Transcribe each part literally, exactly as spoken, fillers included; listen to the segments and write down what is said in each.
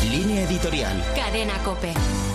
Línea editorial. Cadena COPE.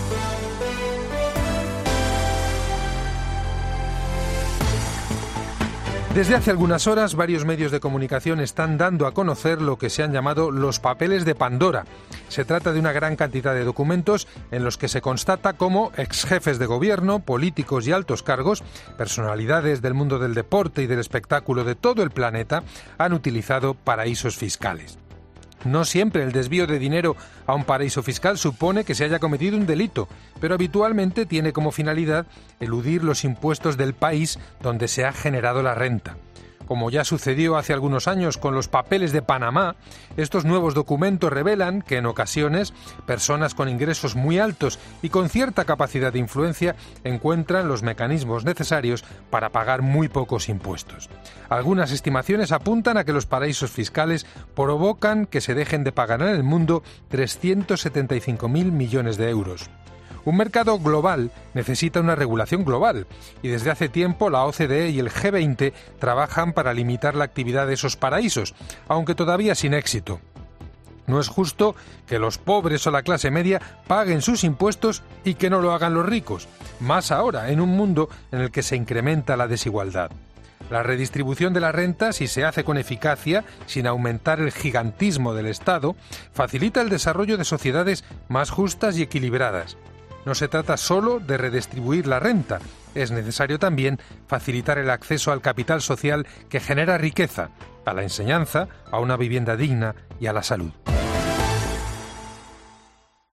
Desde hace algunas horas, varios medios de comunicación están dando a conocer lo que se han llamado los papeles de Pandora. Se trata de una gran cantidad de documentos en los que se constata cómo exjefes de gobierno, políticos y altos cargos, personalidades del mundo del deporte y del espectáculo de todo el planeta, han utilizado paraísos fiscales. No siempre el desvío de dinero a un paraíso fiscal supone que se haya cometido un delito, pero habitualmente tiene como finalidad eludir los impuestos del país donde se ha generado la renta. Como ya sucedió hace algunos años con los papeles de Panamá, estos nuevos documentos revelan que en ocasiones personas con ingresos muy altos y con cierta capacidad de influencia encuentran los mecanismos necesarios para pagar muy pocos impuestos. Algunas estimaciones apuntan a que los paraísos fiscales provocan que se dejen de pagar en el mundo trescientos setenta y cinco mil millones de euros. Un mercado global necesita una regulación global y desde hace tiempo la O C D E y el G veinte trabajan para limitar la actividad de esos paraísos, aunque todavía sin éxito. No es justo que los pobres o la clase media paguen sus impuestos y que no lo hagan los ricos, más ahora en un mundo en el que se incrementa la desigualdad. La redistribución de la renta, si se hace con eficacia, sin aumentar el gigantismo del Estado, facilita el desarrollo de sociedades más justas y equilibradas. No se trata solo de redistribuir la renta, es necesario también facilitar el acceso al capital social que genera riqueza, a la enseñanza, a una vivienda digna y a la salud.